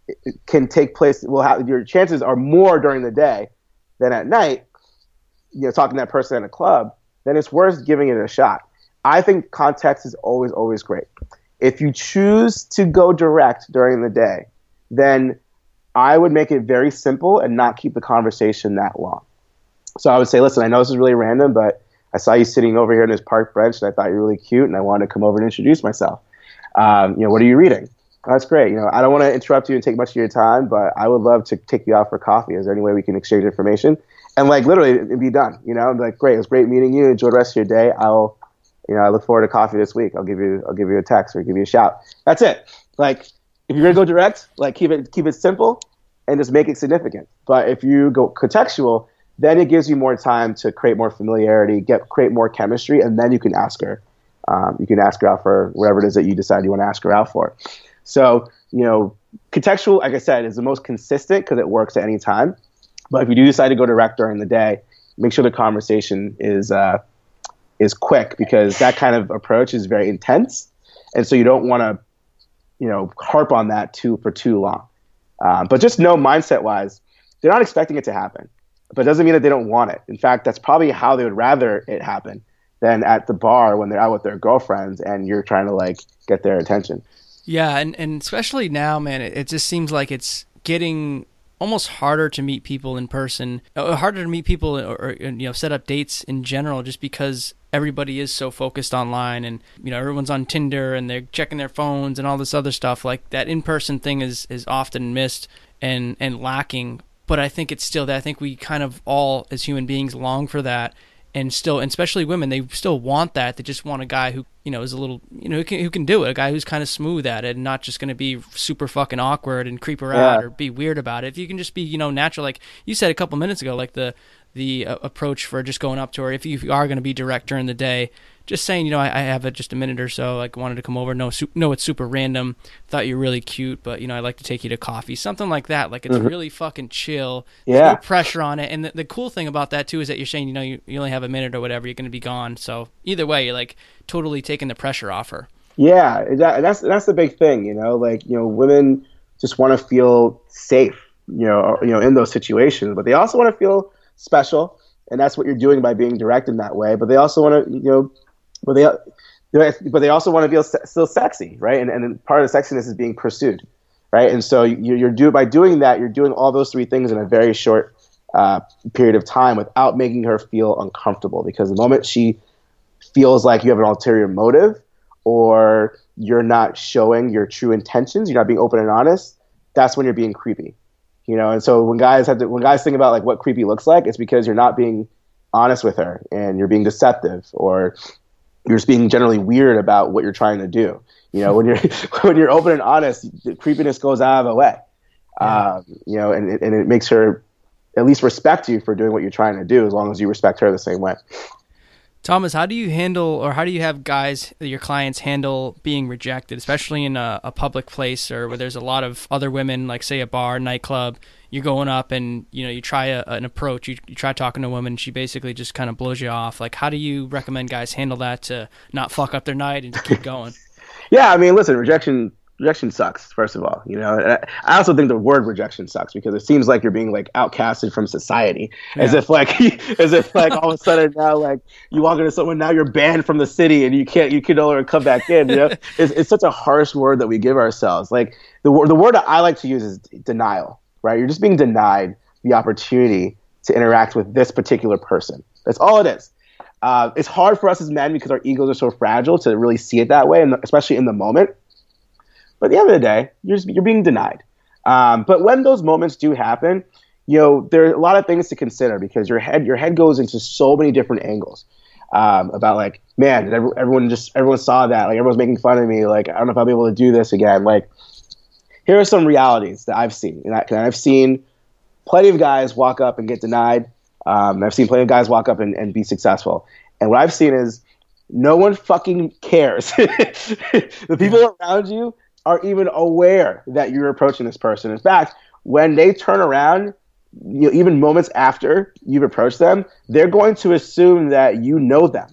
can take place. Will have your chances are more during the day than at night. You know, talking to that person at a club, then it's worth giving it a shot. I think context is always always great. If you choose to go direct during the day, then I would make it very simple and not keep the conversation that long. So I would say, listen, I know this is really random, but I saw you sitting over here in this park bench, and I thought you were really cute, and I wanted to come over and introduce myself. Um, you know, what are you reading? Oh, that's great. You know, I don't want to interrupt you and take much of your time, but I would love to take you out for coffee. Is there any way we can exchange information? And like literally, it'd be done. You know, I'm like, great, it was great meeting you. Enjoy the rest of your day. I'll, you know, I look forward to coffee this week. I'll give you, I'll give you a text or give you a shout. That's it. Like, if you're gonna go direct, like keep it, keep it simple, and just make it significant. But if you go contextual, then it gives you more time to create more familiarity, get create more chemistry, and then you can ask her. Um, you can ask her out for whatever it is that you decide you want to ask her out for. So, you know, contextual, like I said, is the most consistent because it works at any time. But if you do decide to go direct during the day, make sure the conversation is uh, is quick, because that kind of approach is very intense, and so you don't want to, you know, harp on that too for too long. Um, but just know, mindset-wise, they're not expecting it to happen. But it doesn't mean that they don't want it. In fact, that's probably how they would rather it happen than at the bar when they're out with their girlfriends and you're trying to like get their attention. Yeah, and, and especially now, man, it, it just seems like it's getting almost harder to meet people in person, uh, harder to meet people or, or you know, set up dates in general, just because everybody is so focused online, and you know, everyone's on Tinder and they're checking their phones and all this other stuff. Like that in-person thing is is often missed and and lacking. But I think it's still that I think we kind of all as human beings long for that. and still, and especially women, they still want that. They just want a guy who, you know, is a little, you know, who can, who can do it, a guy who's kind of smooth at it and not just going to be super fucking awkward and creep her Yeah. out or be weird about it. If you can just be, you know, natural, like you said a couple minutes ago, like the the uh, approach for just going up to her, if you, if you are going to be direct during the day, just saying, you know, I, I have a, just a minute or so, like wanted to come over. No, su- no, it's super random. Thought you're really cute, but you know, I'd like to take you to coffee, something like that. Like it's Mm-hmm. really fucking chill. Yeah. There's no pressure on it. And the, the cool thing about that too is that you're saying, you know, you, you only have a minute or whatever, you're going to be gone. So either way, you're like totally taking the pressure off her. Yeah, that, that's that's the big thing, you know. Like, you know, women just want to feel safe, you know, or, you know, in those situations, but they also want to feel special, and that's what you're doing by being direct in that way. But they also want to, you know, but they, but they also want to feel se- still sexy, right? And and part of the sexiness is being pursued, right? And so you, you're do by doing that, you're doing all those three things in a very short uh, period of time without making her feel uncomfortable. Because the moment she feels like you have an ulterior motive, or you're not showing your true intentions, you're not being open and honest, that's when you're being creepy, you know. And so when guys have to, when guys think about like what creepy looks like, it's because you're not being honest with her, and you're being deceptive, or you're just being generally weird about what you're trying to do. You know, when you're when you're open and honest, the creepiness goes out of the way. Yeah. Um, you know, and it, and it makes her at least respect you for doing what you're trying to do, as long as you respect her the same way. Thomas, how do you handle, or how do you have guys, your clients, handle being rejected, especially in a, a public place or where there's a lot of other women, like say a bar, nightclub, you're going up and, you know, you try a, an approach, you, you try talking to a woman, she basically just kind of blows you off. Like, how do you recommend guys handle that to not fuck up their night and to keep going? Yeah, I mean, listen, rejection rejection sucks, first of all, you know. And I, I also think the word rejection sucks, because it seems like you're being like outcasted from society, yeah. as if like as if like all of a sudden now like you walk into someone, now you're banned from the city and you can't you can no longer come back in, you know. it's, it's such a harsh word that we give ourselves. Like the word the word that I like to use is denial, right? You're just being denied the opportunity to interact with this particular person. That's all it is. Uh, it's hard for us as men because our egos are so fragile to really see it that way, and especially in the moment. But at the end of the day, you're just, you're being denied. Um, but when those moments do happen, you know, there are a lot of things to consider, because your head your head goes into so many different angles um, about like, man, did every, everyone just everyone saw that, like everyone's making fun of me, like I don't know if I'll be able to do this again. Like, here are some realities that I've seen, and, I, and I've seen plenty of guys walk up and get denied. Um, I've seen plenty of guys walk up and, and be successful. And what I've seen is no one fucking cares. The people around you are even aware that you're approaching this person. In fact, when they turn around, you know, even moments after you've approached them, they're going to assume that you know them.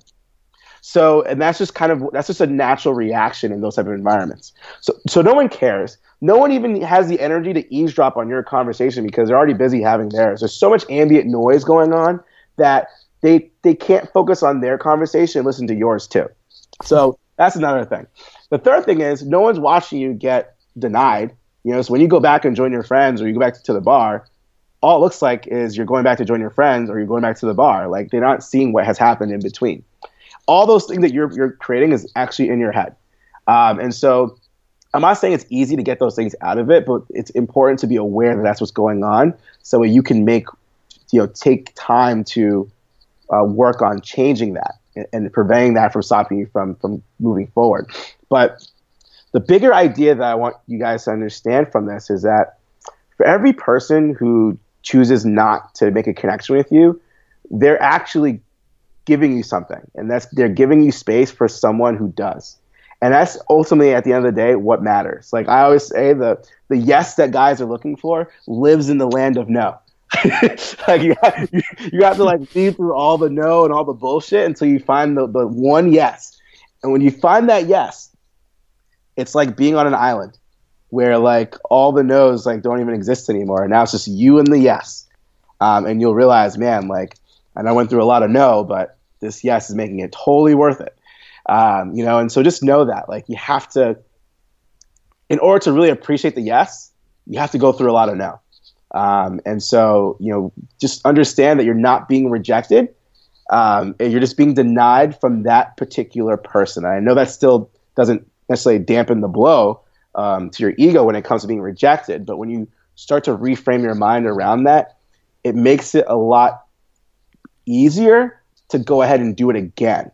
So, and that's just kind of, that's just a natural reaction in those type of environments. So, so no one cares. No one even has the energy to eavesdrop on your conversation, because they're already busy having theirs. There's so much ambient noise going on that they they can't focus on their conversation and listen to yours too. So that's another thing. The third thing is no one's watching you get denied. You know, so when you go back and join your friends, or you go back to the bar, all it looks like is you're going back to join your friends, or you're going back to the bar. Like, they're not seeing what has happened in between. All those things that you're you're creating is actually in your head. Um, and so I'm not saying it's easy to get those things out of it, but it's important to be aware that that's what's going on, so you can make, you know, take time to uh, work on changing that and, and preventing that from stopping you from from moving forward. But the bigger idea that I want you guys to understand from this is that for every person who chooses not to make a connection with you, they're actually giving you something, and that's they're giving you space for someone who does. And that's ultimately, at the end of the day, what matters. Like I always say, the the yes that guys are looking for lives in the land of no. Like you have, you, you have to like weed through all the no and all the bullshit until you find the, the one yes. And when you find that yes, it's like being on an island where like all the no's like don't even exist anymore. And now it's just you and the yes. Um, and you'll realize, man, like, and I went through a lot of no, but this yes is making it totally worth it. Um, you know, and so just know that, like, you have to, in order to really appreciate the yes, you have to go through a lot of no. Um, and so, you know, just understand that you're not being rejected. Um, and you're just being denied from that particular person. And I know that still doesn't necessarily dampen the blow um, to your ego when it comes to being rejected. But when you start to reframe your mind around that, it makes it a lot easier to go ahead and do it again.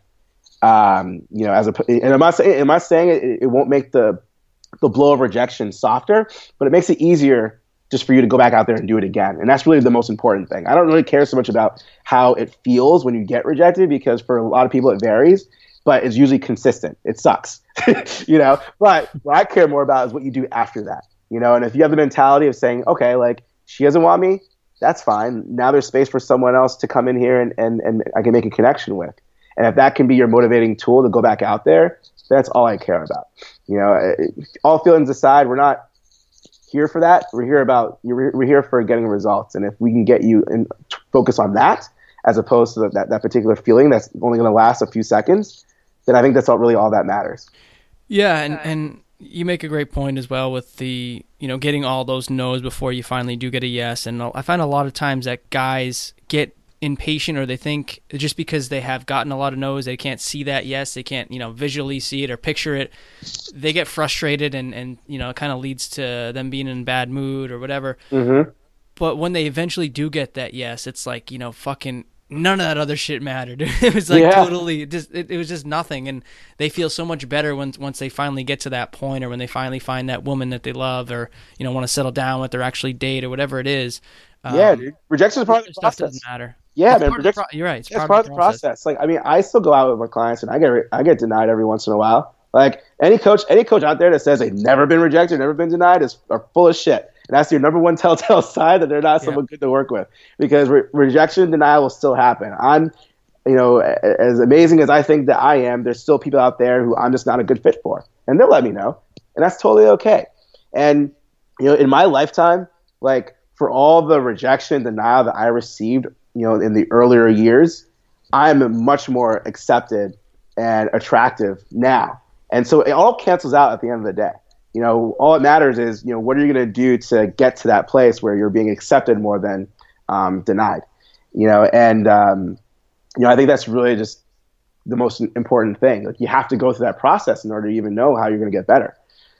Um, you know, as a, and I'm not saying, am I saying it, it won't make the, the blow of rejection softer, but it makes it easier just for you to go back out there and do it again. And that's really the most important thing. I don't really care so much about how it feels when you get rejected, because for a lot of people it varies, but it's usually consistent. It sucks, you know, but what I care more about is what you do after that, you know? And if you have the mentality of saying, okay, like, she doesn't want me, that's fine. Now there's space for someone else to come in here and, and, and I can make a connection with. And if that can be your motivating tool to go back out there, that's all I care about. You know, all feelings aside, we're not here for that. We're here about we're here for getting results. And if we can get you and focus on that as opposed to that, that particular feeling that's only going to last a few seconds, then I think that's all really all that matters. Yeah, and and you make a great point as well with the, you know, getting all those no's before you finally do get a yes. And I find a lot of times that guys get impatient, or they think just because they have gotten a lot of no's, they can't see that yes, they can't, you know, visually see it or picture it. They get frustrated, and, and you know, it kind of leads to them being in a bad mood or whatever. Mm-hmm. But when they eventually do get that yes, it's like, you know, fucking none of that other shit mattered. It was like yeah. totally, just, it, it was just nothing. And they feel so much better when, once they finally get to that point, or when they finally find that woman that they love, or, you know, want to settle down with, or actually date, or whatever it is. Yeah, um, dude. Rejection is part of the process. Stuff doesn't matter. Yeah, it's man. Pro- you're right. It's, it's part, part of the process. process. Like, I mean, I still go out with my clients, and I get I get denied every once in a while. Like, any coach, any coach out there that says they've never been rejected, never been denied, is are full of shit. And that's your number one telltale sign that they're not yeah. someone good to work with, because re- rejection and denial will still happen. I'm, you know, as amazing as I think that I am, there's still people out there who I'm just not a good fit for, and they'll let me know, and that's totally okay. And you know, in my lifetime, like, for all the rejection and denial that I received, you know, in the earlier years, I'm much more accepted and attractive now. And so it all cancels out at the end of the day. You know, all it matters is, you know, what are you going to do to get to that place where you're being accepted more than um, denied? You know, and, um, you know, I think that's really just the most important thing. Like, you have to go through that process in order to even know how you're going to get better.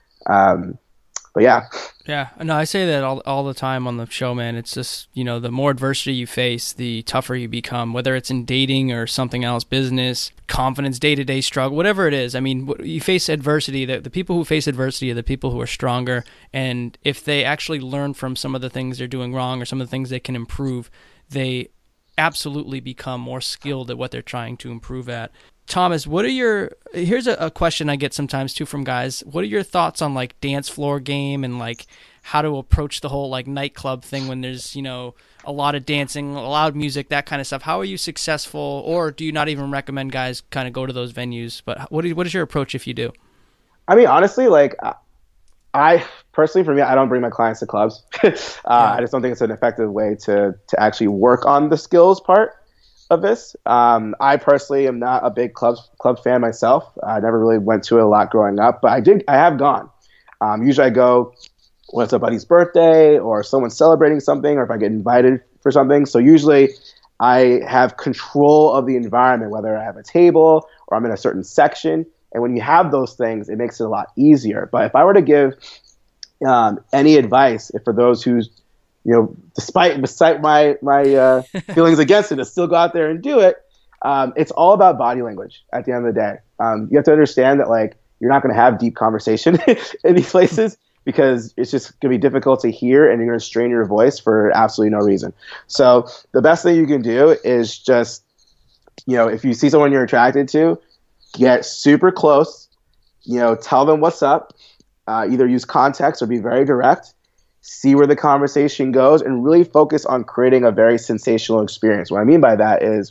Um, but yeah. Yeah, no, I say that all all the time on the show, man. It's just, you know, the more adversity you face, the tougher you become, whether it's in dating or something else, business, confidence, day-to-day struggle, whatever it is. I mean, you face adversity. The, the people who face adversity are the people who are stronger, and if they actually learn from some of the things they're doing wrong or some of the things they can improve, they absolutely become more skilled at what they're trying to improve at. Thomas, what are your, here's a, a question I get sometimes too from guys. What are your thoughts on like dance floor game, and like how to approach the whole like nightclub thing when there's, you know, a lot of dancing, loud music, that kind of stuff? How are you successful, or do you not even recommend guys kind of go to those venues? But what is, what is your approach if you do? I mean, honestly, like, I personally, for me, I don't bring my clients to clubs. uh, yeah. I just don't think it's an effective way to to actually work on the skills part of this. Um, I personally am not a big club club fan myself. I never really went to it a lot growing up, but I did. I have gone. Um, usually, I go when it's a buddy's birthday or someone's celebrating something, or if I get invited for something. So usually, I have control of the environment, whether I have a table or I'm in a certain section. And when you have those things, it makes it a lot easier. But if I were to give um, any advice, if for those who's, you know, despite despite my my uh, feelings against it, to still go out there and do it, um, it's all about body language at the end of the day. Um, you have to understand that, like, you're not going to have deep conversation in these places, because it's just going to be difficult to hear, and you're going to strain your voice for absolutely no reason. So the best thing you can do is just, you know, if you see someone you're attracted to, get super close, you know, tell them what's up, uh, either use context or be very direct, see where the conversation goes, and really focus on creating a very sensational experience. What I mean by that is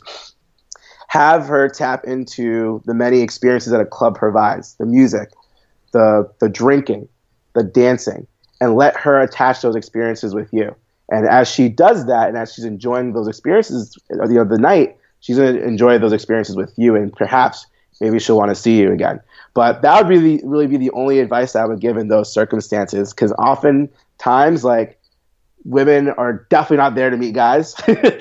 have her tap into the many experiences that a club provides, the music, the the drinking, the dancing, and let her attach those experiences with you. And as she does that, and as she's enjoying those experiences, you know, the night, she's going to enjoy those experiences with you, and perhaps maybe she'll want to see you again. But that would really, really be the only advice I would give in those circumstances, because oftentimes, like, women are definitely not there to meet guys,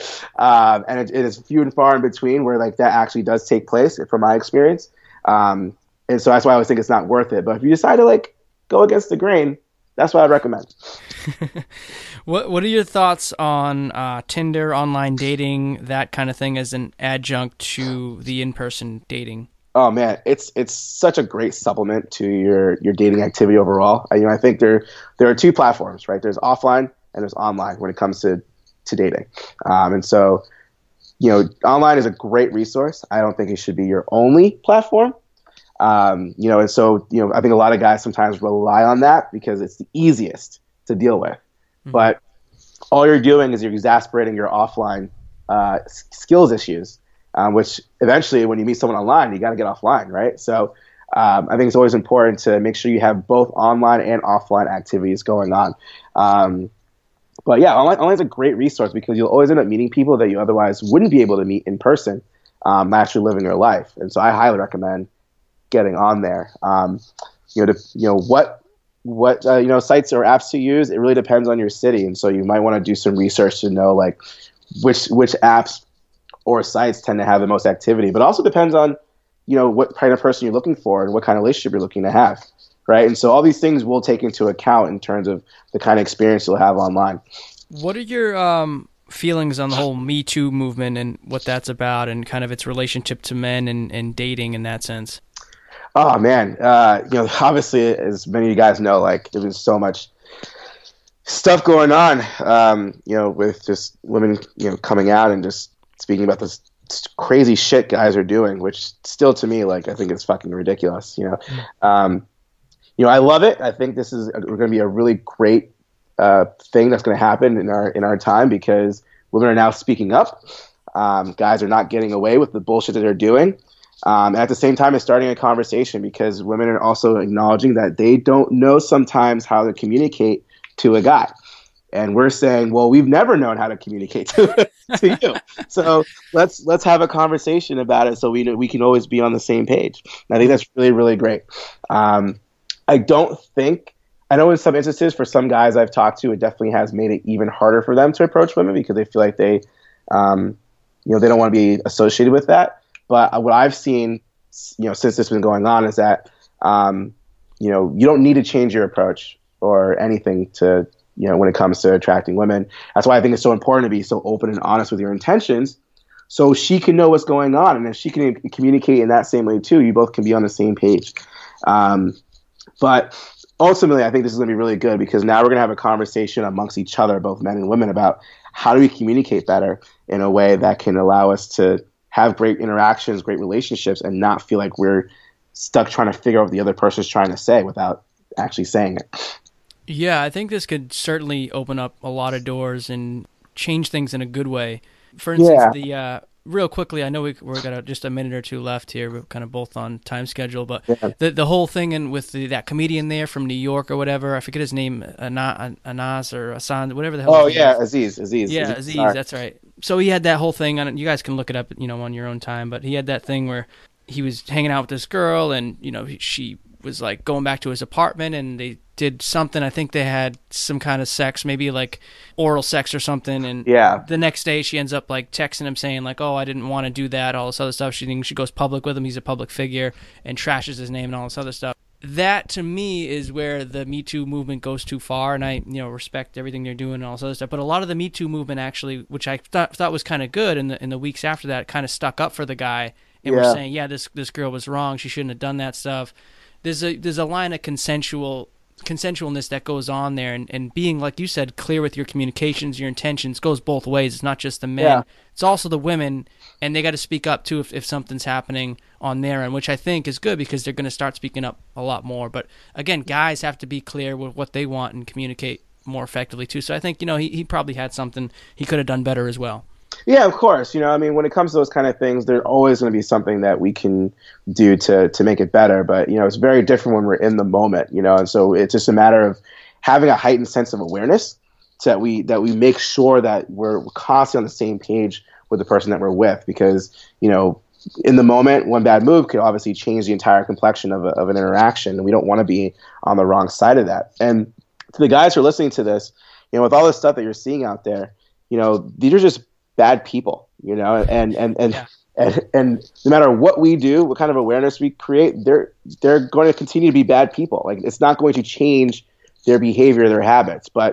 um, and it, it is few and far in between where, like, that actually does take place, from my experience. Um, and so that's why I always think it's not worth it. But if you decide to, like, go against the grain, that's what I'd recommend. What What are your thoughts on uh, Tinder, online dating, that kind of thing as an adjunct to the in-person dating? Oh man, it's it's such a great supplement to your your dating activity overall. I, you know, I think there there are two platforms, right? There's offline and there's online when it comes to to dating, um, and so you know, online is a great resource. I don't think it should be your only platform. Um, you know, and so you know, I think a lot of guys sometimes rely on that because it's the easiest to deal with. Mm-hmm. But all you're doing is you're exasperating your offline uh, s- skills issues, um, which eventually, when you meet someone online, you got to get offline, right? So um, I think it's always important to make sure you have both online and offline activities going on. Um, but yeah, online, online is a great resource because you'll always end up meeting people that you otherwise wouldn't be able to meet in person, um, actually living your life. And so I highly recommend getting on there. Um, you know, to, you know what. What uh, you know, sites or apps to use, it really depends on your city, and so you might want to do some research to know like which which apps or sites tend to have the most activity. But also depends on you know what kind of person you're looking for and what kind of relationship you're looking to have, right? And so all these things will take into account in terms of the kind of experience you'll have online. What are your um, feelings on the whole Me Too movement and what that's about, and kind of its relationship to men and, and dating in that sense? Oh man, uh, you know, obviously, as many of you guys know, like there's been so much stuff going on, um, you know, with just women, you know, coming out and just speaking about this crazy shit guys are doing, which still to me, like, I think it's fucking ridiculous, you know. Um, you know, I love it. I think this is going to be a really great uh, thing that's going to happen in our in our time because women are now speaking up. Um, guys are not getting away with the bullshit that they're doing. Um, and at the same time, it's starting a conversation because women are also acknowledging that they don't know sometimes how to communicate to a guy. And we're saying, well, we've never known how to communicate to, to you. So let's let's have a conversation about it so we we can always be on the same page. And I think that's really, really great. Um, I don't think, I know in some instances for some guys I've talked to, it definitely has made it even harder for them to approach women because they feel like they, um, you know, they don't want to be associated with that. But what I've seen, you know, since this has been going on is that, um, you know, you don't need to change your approach or anything to, you know, when it comes to attracting women. That's why I think it's so important to be so open and honest with your intentions so she can know what's going on. And if she can communicate in that same way too, you both can be on the same page. Um, but ultimately, I think this is going to be really good because now we're going to have a conversation amongst each other, both men and women, about how do we communicate better in a way that can allow us to have great interactions, great relationships, and not feel like we're stuck trying to figure out what the other person's trying to say without actually saying it. Yeah, I think this could certainly open up a lot of doors and change things in a good way. For instance, yeah. the uh, real quickly, I know we, we've got a, just a minute or two left here. We're kind of both on time schedule, but yeah. the the whole thing and with the, that comedian there from New York or whatever, I forget his name, Ana, Anas or Asan, whatever the hell. Oh yeah, is. Aziz, Aziz. Yeah, Aziz, Aziz that's right. So he had that whole thing on. You guys can look it up, you know, on your own time. But he had that thing where he was hanging out with this girl, and you know, she was like going back to his apartment, and they did something. I think they had some kind of sex, maybe like oral sex or something. And yeah. the next day, she ends up like texting him saying like, "Oh, I didn't want to do that." All this other stuff. She thinks she goes public with him. He's a public figure, and trashes his name and all this other stuff. That to me is where the Me Too movement goes too far, and I, you know, respect everything they're doing and all this other stuff. But a lot of the Me Too movement actually, which I thought thought was kind of good, in the in the weeks after that, kind of stuck up for the guy and yeah. were saying, yeah, this this girl was wrong, she shouldn't have done that stuff. There's a there's a line of consensual consensualness that goes on there, and, and being, like you said, clear with your communications, your intentions, goes both ways. It's not just the men, yeah. it's also the women, and they got to speak up too if, if something's happening on their end, which I think is good because they're going to start speaking up a lot more. But again, guys have to be clear with what they want and communicate more effectively too. So I think, you know, he, he probably had something he could have done better as well. Yeah, of course. You know, I mean, when it comes to those kind of things, there's always going to be something that we can do to to make it better. But, you know, it's very different when we're in the moment, you know, and so it's just a matter of having a heightened sense of awareness so that we that we make sure that we're constantly on the same page with the person that we're with, because, you know, in the moment, one bad move could obviously change the entire complexion of, a, of an interaction, and we don't want to be on the wrong side of that. And to the guys who are listening to this, you know, with all this stuff that you're seeing out there, you know, these are just bad people, you know, and and and, yeah. and and no matter what we do, what kind of awareness we create, they're they're going to continue to be bad people. Like, it's not going to change their behavior, their habits. But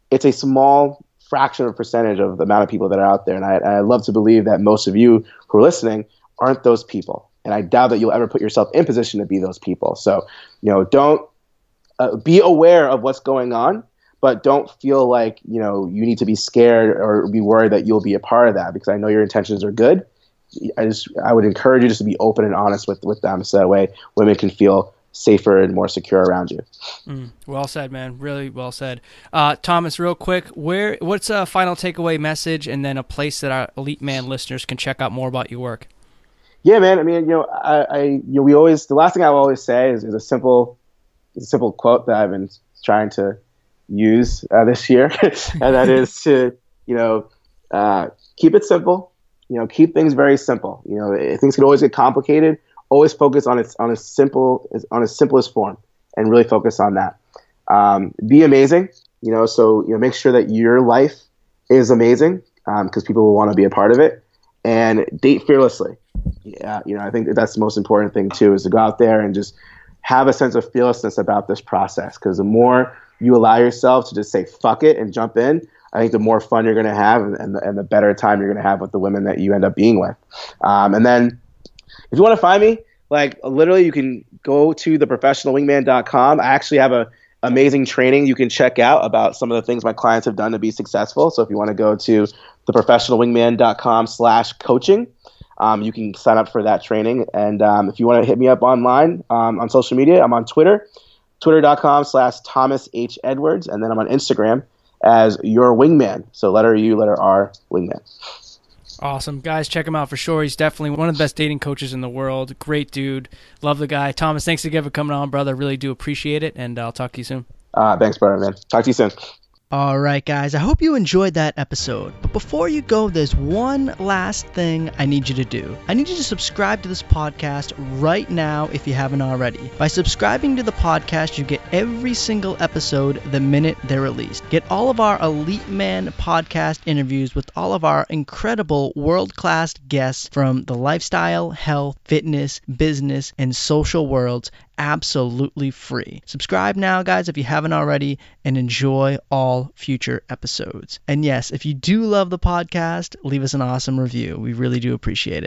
it's a small fraction of a percentage of the amount of people that are out there. And I, I love to believe that most of you who are listening aren't those people. And I doubt that you'll ever put yourself in position to be those people. So, you know, don't uh, be aware of what's going on, but don't feel like, you know, you need to be scared or be worried that you'll be a part of that, because I know your intentions are good. I just, I would encourage you just to be open and honest with, with them, so that way women can feel safer and more secure around you. Mm, well said, man. Really well said. Uh, Thomas, real quick, where what's a final takeaway message, and then a place that our Elite Man listeners can check out more about your work? Yeah, man. I mean, you know, I, I you know, we always, the last thing I will always say is, is a simple, is a simple quote that I've been trying to use uh, this year, and that is to, you know, uh, keep it simple. You know, keep things very simple. You know, things can always get complicated. Always focus on its on a simple on its simplest form, and really focus on that. Um, be amazing, you know. So you know, make sure that your life is amazing, because um, people will want to be a part of it. And date fearlessly. Yeah, you know, I think that that's the most important thing too, is to go out there and just have a sense of fearlessness about this process. Because the more you allow yourself to just say fuck it and jump in, I think the more fun you're going to have, and, and, the, and the better time you're going to have with the women that you end up being with. Um, and then, if you want to find me, like literally, you can go to the professional wingman dot com. I actually have a amazing training you can check out about some of the things my clients have done to be successful. So if you want to go to the professional wingman dot com slash coaching, um, you can sign up for that training. And um, if you want to hit me up online um, on social media, I'm on Twitter, twitter dot com slash Thomas H. Edwards. And then I'm on Instagram as Your Wingman. So letter U, letter R, Wingman. Awesome. Guys, check him out for sure. He's definitely one of the best dating coaches in the world. Great dude. Love the guy. Thomas, thanks again for coming on, brother. Really do appreciate it, and I'll talk to you soon. Uh, thanks, brother, man. Talk to you soon. All right, guys, I hope you enjoyed that episode. But before you go, there's one last thing I need you to do. I need you to subscribe to this podcast right now if you haven't already. By subscribing to the podcast, you get every single episode the minute they're released. Get all of our Elite Man podcast interviews with all of our incredible world-class guests from the lifestyle, health, fitness, business, and social worlds, absolutely free. Subscribe now, guys, if you haven't already, and enjoy all future episodes. And yes, if you do love the podcast, leave us an awesome review. We really do appreciate it.